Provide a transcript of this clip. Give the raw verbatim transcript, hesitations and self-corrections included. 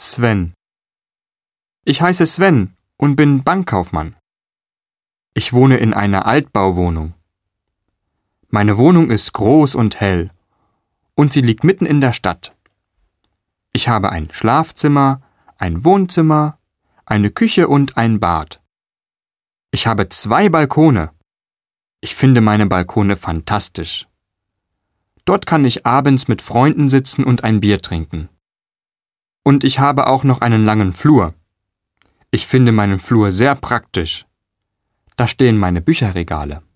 Sven. Ich heiße Sven und bin Bankkaufmann. Ich wohne in einer Altbauwohnung. Meine Wohnung ist groß und hell und sie liegt mitten in der Stadt. Ich habe ein Schlafzimmer, ein Wohnzimmer, eine Küche und ein Bad. Ich habe zwei Balkone. Ich finde meine Balkone fantastisch. Dort kann ich abends mit Freunden sitzen und ein Bier trinken. Und ich habe auch noch einen langen Flur. Ich finde meinen Flur sehr praktisch. Da stehen meine Bücherregale.